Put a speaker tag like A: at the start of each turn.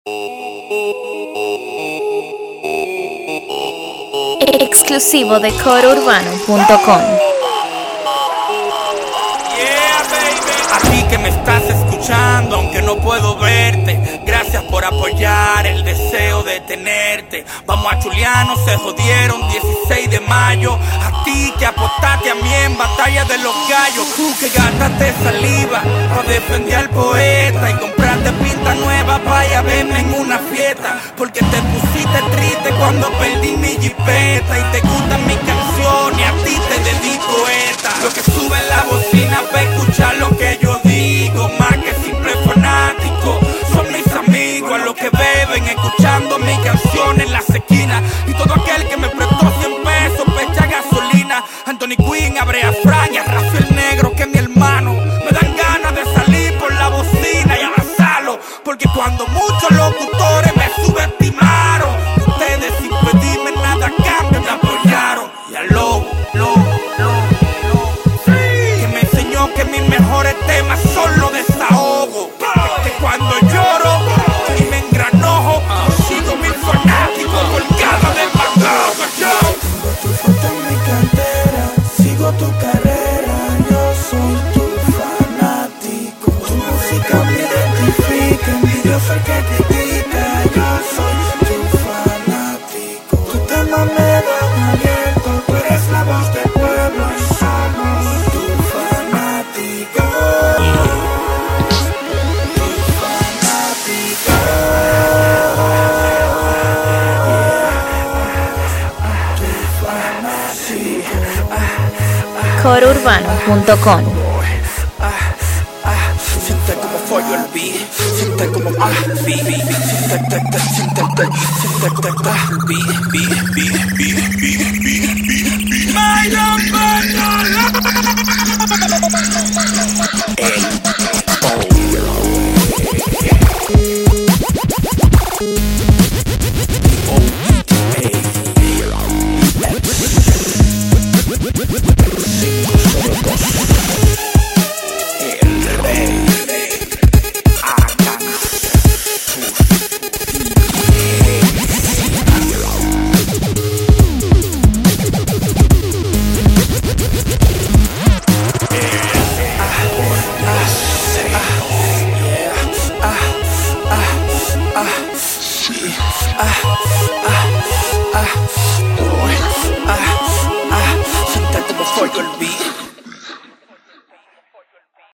A: Exclusivo de corourbano.com.
B: A ti que me estás escuchando, aunque no puedo verte, gracias por apoyar el deseo de tenerte. Vamos a Chuliano, se jodieron 16 de mayo. A ti que apostaste a mí en batalla de los gallos. Tú que gastaste saliva para defender al poeta y compraste pinta nueva para ir a verme en una fiesta. Porque te pusiste triste cuando perdí mi jipeta. Y te gustan mis canciones, a ti te dedico esta. Lo que sube en la bocina para escuchar lo que yo digo, más que simple fanático, son mis amigos, a los que beben escuchando mis canciones en las esquinas. Y todo aquel que me prestó 100 pesos para echar gasolina. Anthony Quinn, Abrea Frank y a Rafael Negro, que es mi hermano. Me dan ganas de salir por la bocina y abrazarlo, porque cuando muchos locutores me subestimaron, ustedes sin pedirme nada a cambio me apoyaron. Y al lobo, que me enseñó que mis mejores temas son los desahogo. Que cuando lloro y me engranojo, sigo mis fanáticos colgados del bajo.
C: Tengo tu foto en mi cartera, sigo tu carrera, yo soy tu fanático. Tu música me identifica, envidioso el que critica, yo soy tu fanático. Tu tema me dan aliento, tú eres la voz del pueblo y somos tu fanático.
A: corourbano.com.
B: Siente como follo el beat, siente como beat.